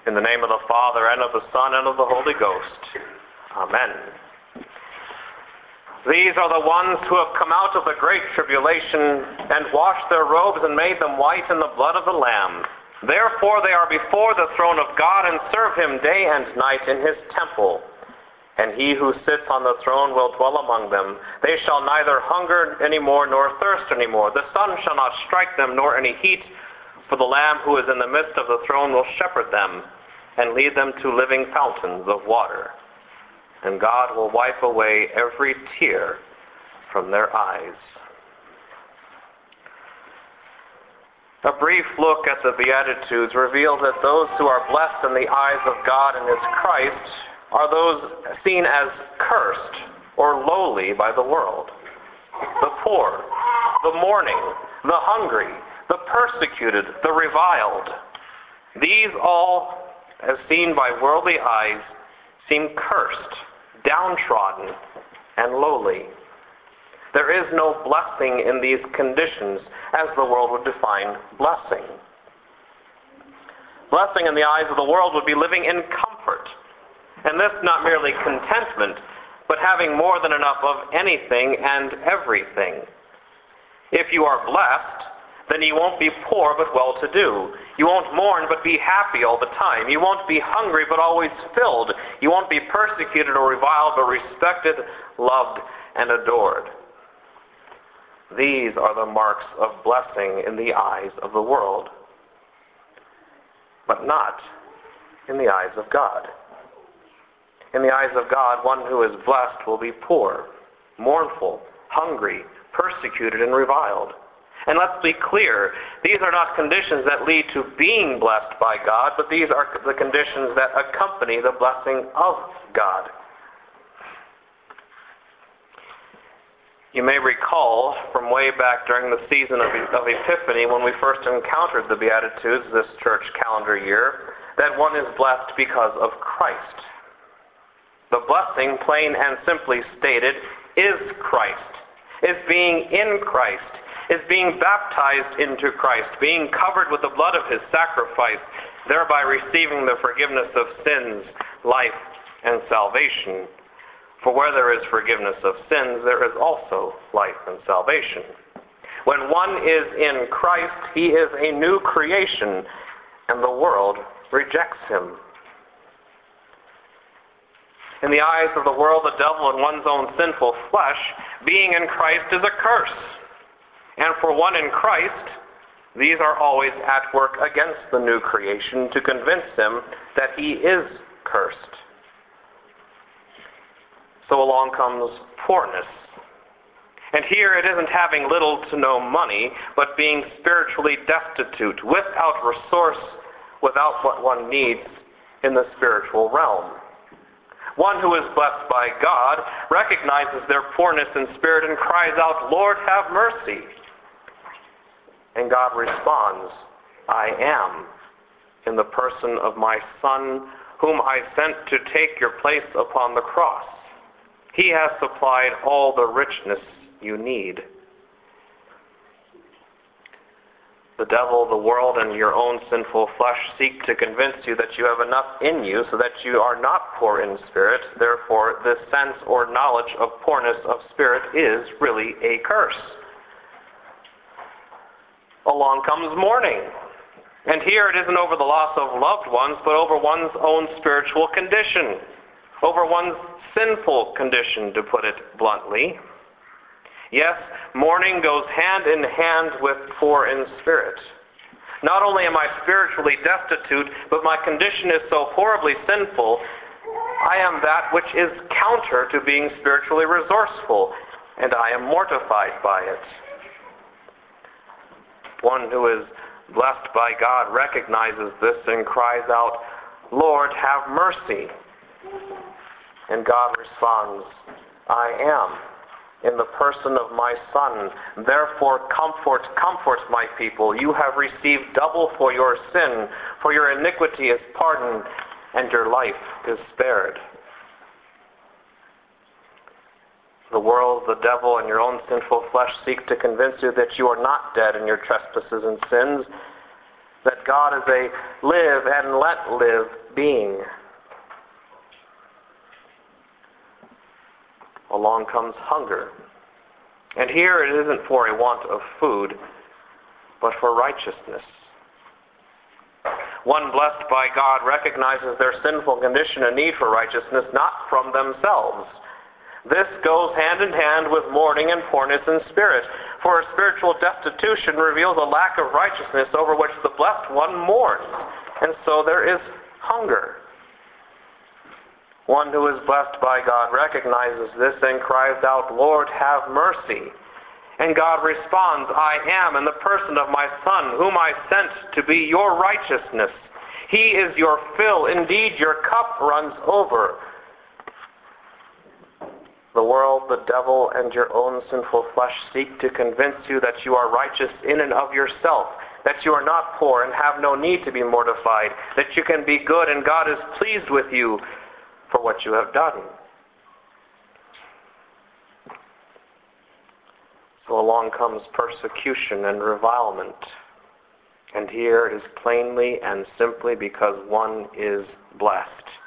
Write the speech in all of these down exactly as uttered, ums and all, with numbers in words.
In the name of the Father, and of the Son, and of the Holy Ghost. Amen. These are the ones who have come out of the great tribulation, and washed their robes and made them white in the blood of the Lamb. Therefore they are before the throne of God, and serve him day and night in his temple. And he who sits on the throne will dwell among them. They shall neither hunger any more, nor thirst any more. The sun shall not strike them, nor any heat. For the Lamb who is in the midst of the throne will shepherd them, and lead them to living fountains of water. And God will wipe away every tear from their eyes. A brief look at the Beatitudes reveals that those who are blessed in the eyes of God and his Christ are those seen as cursed or lowly by the world. The poor, the mourning, the hungry, the persecuted, the reviled. These all, as seen by worldly eyes, seem cursed, downtrodden, and lowly. There is no blessing in these conditions, as the world would define blessing. Blessing in the eyes of the world would be living in comfort, and this not merely contentment, but having more than enough of anything and everything. If you are blessed, then you won't be poor but well-to-do. You won't mourn but be happy all the time. You won't be hungry but always filled. You won't be persecuted or reviled but respected, loved, and adored. These are the marks of blessing in the eyes of the world, but not in the eyes of God. In the eyes of God, one who is blessed will be poor, mournful, hungry, persecuted, and reviled. And let's be clear, these are not conditions that lead to being blessed by God, but these are the conditions that accompany the blessing of God. You may recall from way back during the season of, of Epiphany, when we first encountered the Beatitudes this church calendar year, that one is blessed because of Christ. The blessing, plain and simply stated, is Christ, is being in Christ, is being baptized into Christ, being covered with the blood of his sacrifice, thereby receiving the forgiveness of sins, life, and salvation. For where there is forgiveness of sins, there is also life and salvation. When one is in Christ, he is a new creation, and the world rejects him. In the eyes of the world, the devil, and one's own sinful flesh, being in Christ is a curse. And for one in Christ, these are always at work against the new creation to convince him that he is cursed. So along comes poorness. And here it isn't having little to no money, but being spiritually destitute, without resource, without what one needs in the spiritual realm. One who is blessed by God recognizes their poorness in spirit and cries out, "Lord, have mercy." And God responds, "I am, in the person of my Son, whom I sent to take your place upon the cross. He has supplied all the richness you need." The devil, the world, and your own sinful flesh seek to convince you that you have enough in you so that you are not poor in spirit. Therefore, this sense or knowledge of poorness of spirit is really a curse. Along comes mourning. And here it isn't over the loss of loved ones, but over one's own spiritual condition, over one's sinful condition, to put it bluntly. Yes, mourning goes hand in hand with poor in spirit. Not only am I spiritually destitute, but my condition is so horribly sinful, I am that which is counter to being spiritually resourceful, and I am mortified by it. One who is blessed by God recognizes this and cries out, "Lord, have mercy." And God responds, "I am, in the person of my Son. Therefore comfort, comfort my people. You have received double for your sin, for your iniquity is pardoned, and your life is spared." The world, the devil, and your own sinful flesh seek to convince you that you are not dead in your trespasses and sins, that God is a live and let live being. Along comes hunger. And here it isn't for a want of food, but for righteousness. One blessed by God recognizes their sinful condition and need for righteousness, not from themselves. This goes hand in hand with mourning and poorness in spirit, for spiritual destitution reveals a lack of righteousness over which the blessed one mourns, and so there is hunger. One who is blessed by God recognizes this and cries out, "Lord, have mercy." And God responds, "I am in the person of my Son, whom I sent to be your righteousness. He is your fill. Indeed, your cup runs over." The world, the devil, and your own sinful flesh seek to convince you that you are righteous in and of yourself, that you are not poor and have no need to be mortified, that you can be good and God is pleased with you for what you have done. So along comes persecution and revilement. And here it is plainly and simply because one is blessed.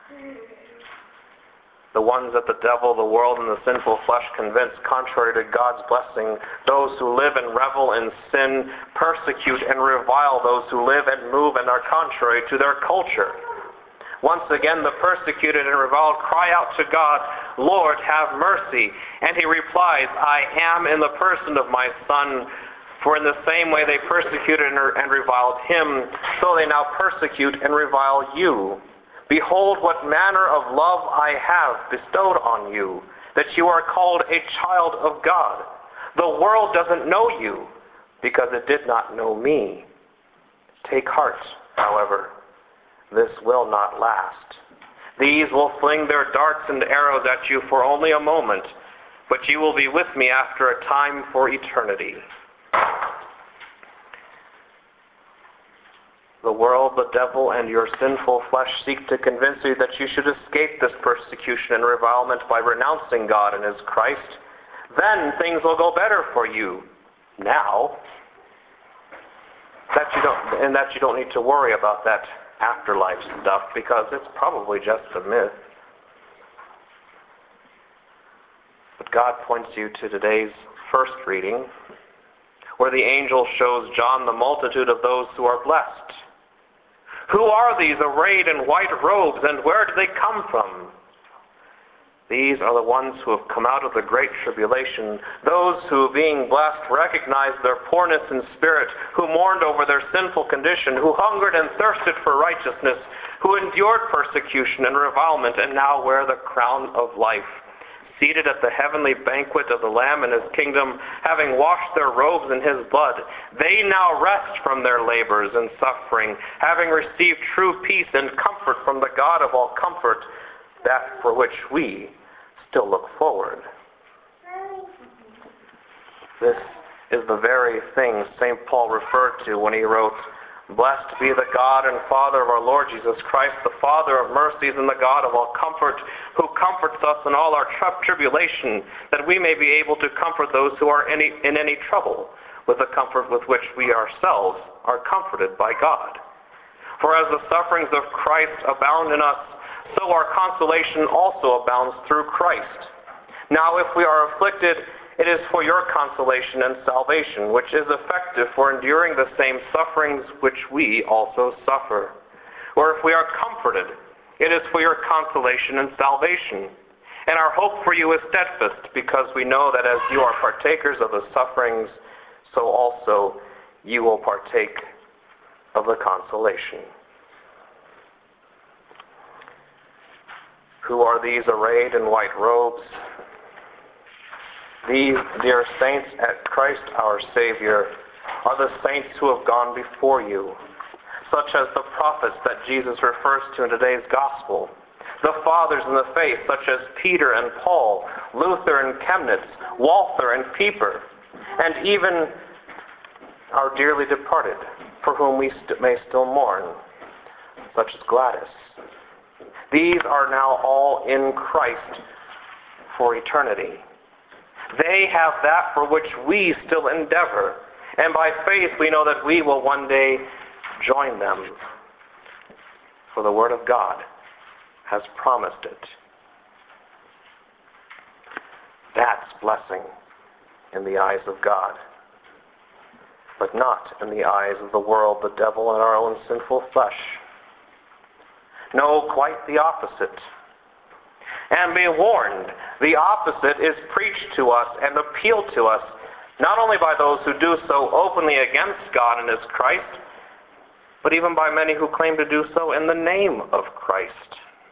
The ones that the devil, the world, and the sinful flesh convince contrary to God's blessing, those who live and revel in sin, persecute and revile those who live and move and are contrary to their culture. Once again, the persecuted and reviled cry out to God, "Lord, have mercy." And he replies, "I am in the person of my Son. For in the same way they persecuted and reviled him, so they now persecute and revile you. Behold what manner of love I have bestowed on you, that you are called a child of God. The world doesn't know you, because it did not know me. Take heart, however. This will not last. These will fling their darts and arrows at you for only a moment, but you will be with me after a time for eternity." The world, the devil, and your sinful flesh seek to convince you that you should escape this persecution and revilement by renouncing God and His Christ. Then things will go better for you. Now, that you don't, and that you don't need to worry about that afterlife stuff, because it's probably just a myth. But God points you to today's first reading, where the angel shows John the multitude of those who are blessed. Who are these arrayed in white robes, and where do they come from? These are the ones who have come out of the great tribulation, those who, being blessed, recognized their poorness in spirit, who mourned over their sinful condition, who hungered and thirsted for righteousness, who endured persecution and revilement, and now wear the crown of life. Seated at the heavenly banquet of the Lamb in His kingdom, having washed their robes in His blood, they now rest from their labors and suffering, having received true peace and comfort from the God of all comfort, that for which we still look forward. This is the very thing Saint Paul referred to when he wrote, "Blessed be the God and Father of our Lord Jesus Christ, the Father of mercies and the God of all comfort, who comforts us in all our tri- tribulation, that we may be able to comfort those who are any, in any trouble, with the comfort with which we ourselves are comforted by God. For as the sufferings of Christ abound in us, so our consolation also abounds through Christ. Now if we are afflicted, it is for your consolation and salvation, which is effective for enduring the same sufferings which we also suffer. Or if we are comforted, it is for your consolation and salvation. And our hope for you is steadfast, because we know that as you are partakers of the sufferings, so also you will partake of the consolation." Who are these arrayed in white robes? These, dear saints at Christ our Savior, are the saints who have gone before you, such as the prophets that Jesus refers to in today's gospel, the fathers in the faith, such as Peter and Paul, Luther and Chemnitz, Walther and Pieper, and even our dearly departed, for whom we st- may still mourn, such as Gladys. These are now all in Christ for eternity. They have that for which we still endeavor, and by faith we know that we will one day join them, for the Word of God has promised it. That's blessing in the eyes of God, but not in the eyes of the world, the devil, and our own sinful flesh. No, quite the opposite. And be warned, the opposite is preached to us and appealed to us, not only by those who do so openly against God and His Christ, but even by many who claim to do so in the name of Christ.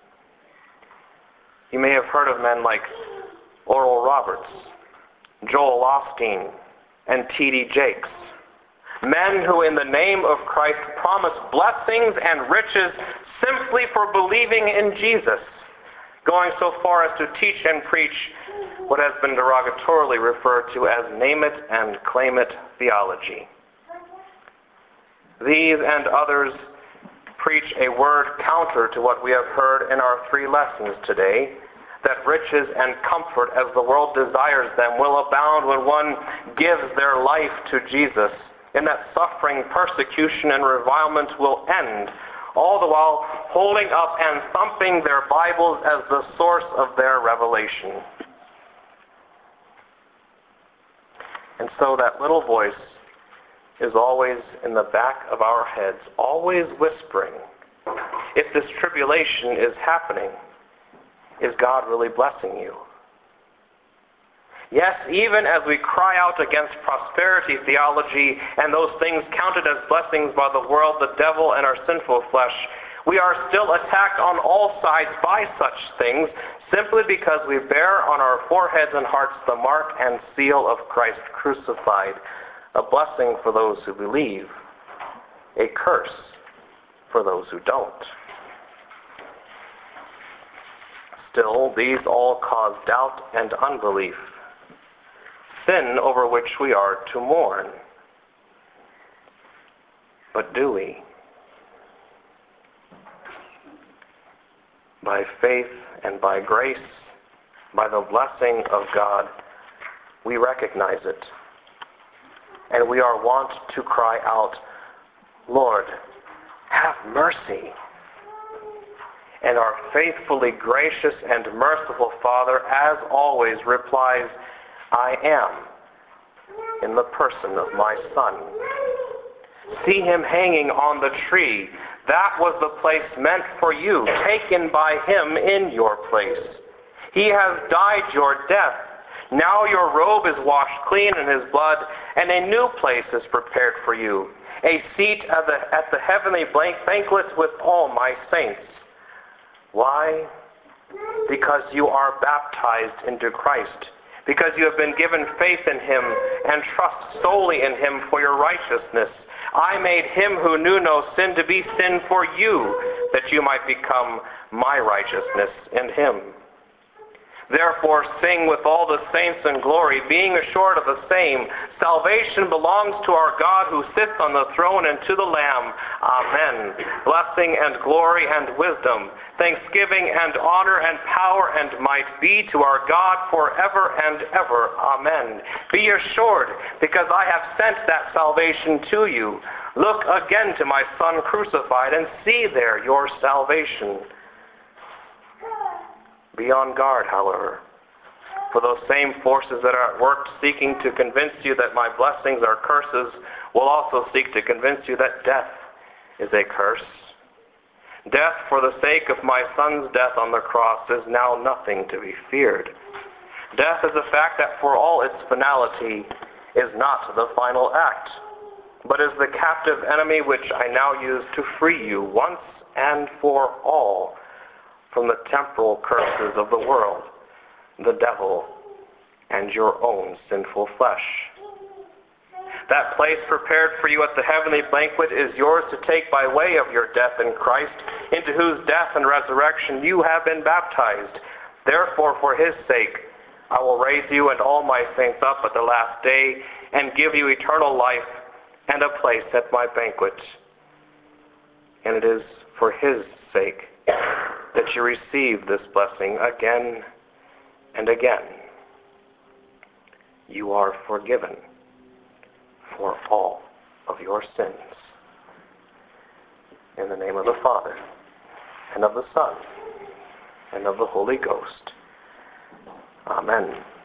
You may have heard of men like Oral Roberts, Joel Osteen, and T D Jakes. Men who in the name of Christ promise blessings and riches simply for believing in Jesus, going so far as to teach and preach what has been derogatorily referred to as name it and claim it theology. These and others preach a word counter to what we have heard in our three lessons today, that riches and comfort as the world desires them will abound when one gives their life to Jesus, and that suffering, persecution, and revilement will end, all the while holding up and thumping their Bibles as the source of their revelation. And so that little voice is always in the back of our heads, always whispering, if this tribulation is happening, is God really blessing you? Yes, even as we cry out against prosperity theology and those things counted as blessings by the world, the devil, and our sinful flesh, we are still attacked on all sides by such things simply because we bear on our foreheads and hearts the mark and seal of Christ crucified, a blessing for those who believe, a curse for those who don't. Still, these all cause doubt and unbelief, sin over which we are to mourn. But do we? By faith and by grace, by the blessing of God, we recognize it. And we are wont to cry out, Lord, have mercy. And our faithfully gracious and merciful Father, as always, replies, I am, in the person of my Son. See him hanging on the tree. That was the place meant for you, taken by him in your place. He has died your death. Now your robe is washed clean in his blood, and a new place is prepared for you, a seat at the, at the heavenly banquet with all my saints. Why? Because you are baptized into Christ, because you have been given faith in him and trust solely in him for your righteousness. I made him who knew no sin to be sin for you, that you might become my righteousness in him. Therefore sing with all the saints in glory, being assured of the same. Salvation belongs to our God who sits on the throne and to the Lamb. Amen. Blessing and glory and wisdom, thanksgiving and honor and power and might be to our God forever and ever. Amen. Be assured, because I have sent that salvation to you. Look again to my Son crucified and see there your salvation. Be on guard, however, for those same forces that are at work seeking to convince you that my blessings are curses will also seek to convince you that death is a curse. Death for the sake of my Son's death on the cross is now nothing to be feared. Death is a fact that for all its finality is not the final act, but is the captive enemy which I now use to free you once and for all from the temporal curses of the world, the devil, and your own sinful flesh. That place prepared for you at the heavenly banquet is yours to take by way of your death in Christ, into whose death and resurrection you have been baptized. Therefore, for his sake, I will raise you and all my saints up at the last day and give you eternal life and a place at my banquet. And it is for his sake that you receive this blessing again and again. You are forgiven for all of your sins. In the name of the Father, and of the Son, and of the Holy Ghost. Amen.